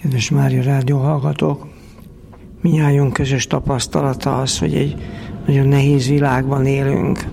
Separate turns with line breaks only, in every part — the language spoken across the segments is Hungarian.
Kedves Mária Rádió hallgatók, mindnyájunk közös tapasztalata az, hogy egy nagyon nehéz világban élünk.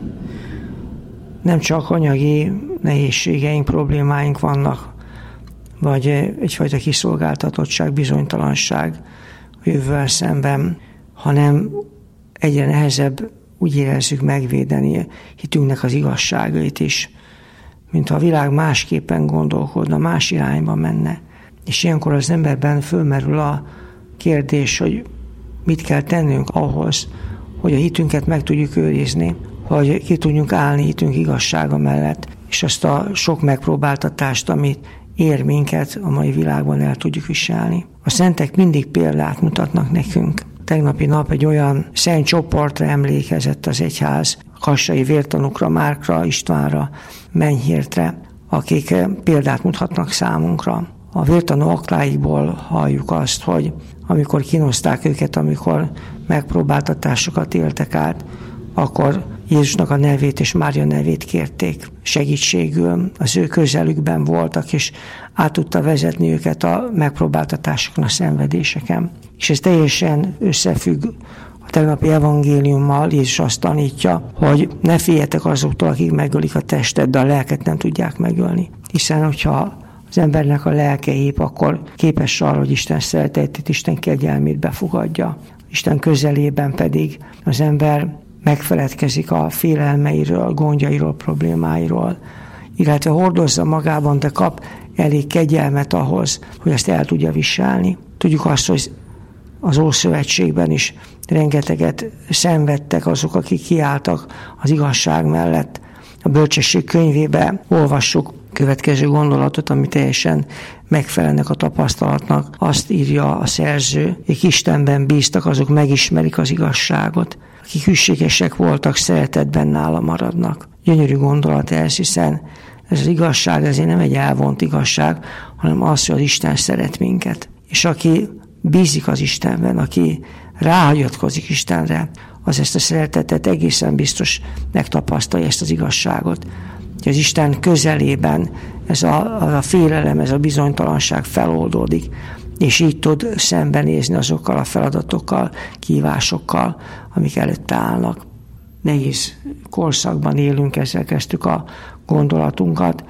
Nem csak anyagi nehézségeink, problémáink vannak, vagy egyfajta kiszolgáltatottság, bizonytalanság a jövővel szemben, hanem egyre nehezebb úgy érezzük megvédeni hitünknek az igazságait is, mintha a világ másképpen gondolkodna, más irányba menne. És ilyenkor az emberben fölmerül a kérdés, hogy mit kell tennünk ahhoz, hogy a hitünket meg tudjuk őrizni, hogy ki tudjunk állni hitünk igazsága mellett, és azt a sok megpróbáltatást, amit ér minket, a mai világban el tudjuk viselni. A szentek mindig példát mutatnak nekünk. Tegnapi nap egy olyan szent csoportra emlékezett az egyház, Kassai vértanúkra, Márkra, Istvánra, Menyhértre, akik példát mutatnak számunkra. A vértanú akláikból halljuk azt, hogy amikor kínozták őket, amikor megpróbáltatásokat éltek át, akkor Jézusnak a nevét és Mária nevét kérték segítségül, az ő közelükben voltak, és át tudta vezetni őket a megpróbáltatásokon, a szenvedéseken. És ez teljesen összefügg a tegnapi evangéliummal. Jézus azt tanítja, hogy ne féljetek azoktól, akik megölik a testet, de a lelket nem tudják megölni. Hiszen, hogyha az embernek a lelke épp, akkor képes arra, hogy Isten szeretetét, Isten kegyelmét befogadja. Isten közelében pedig az ember megfeledkezik a félelmeiről, gondjairól, problémáiról, illetve hordozza magában, de kap elég kegyelmet ahhoz, hogy ezt el tudja viselni. Tudjuk azt, hogy az Ószövetségben is rengeteget szenvedtek azok, akik kiálltak az igazság mellett. A Bölcsesség könyvében olvassuk következő gondolatot, ami teljesen megfelelnek a tapasztalatnak. Azt írja a szerző, akik Istenben bíztak, azok megismerik az igazságot. Akik hűségesek voltak, szeretetben nála maradnak. Gyönyörű gondolat ez, hiszen ez az igazság azért nem egy elvont igazság, hanem az, hogy az Isten szeret minket. És aki bízik az Istenben, aki ráhagyatkozik Istenre, az ezt a szeretetet egészen biztos megtapasztalja, ezt az igazságot. Hogy az Isten közelében ez a félelem, ez a bizonytalanság feloldódik, és így tud szembenézni azokkal a feladatokkal, kívásokkal, amik előtte állnak. Nehéz korszakban élünk, ezzel kezdtük a gondolatunkat,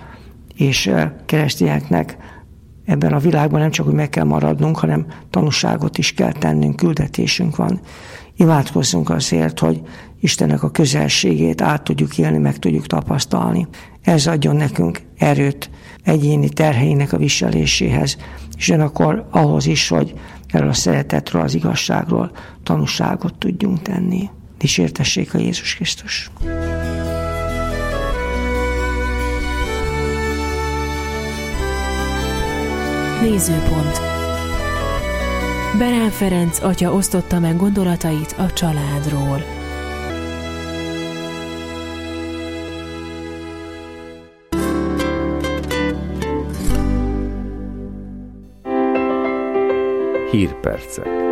és keresztényeknek ebben a világban nem csak, hogy meg kell maradnunk, hanem tanúságot is kell tennünk, küldetésünk van. Imádkozzunk azért, hogy Istennek a közelségét át tudjuk élni, meg tudjuk tapasztalni. Ez adjon nekünk erőt egyéni terheinek a viseléséhez, és akkor ahhoz is, hogy erről a szeretetről, az igazságról tanúságot tudjunk tenni. Dicsértessék a Jézus Krisztus!
Nézőpont. Berán Ferenc atya osztotta meg gondolatait a családról.
Hírpercek.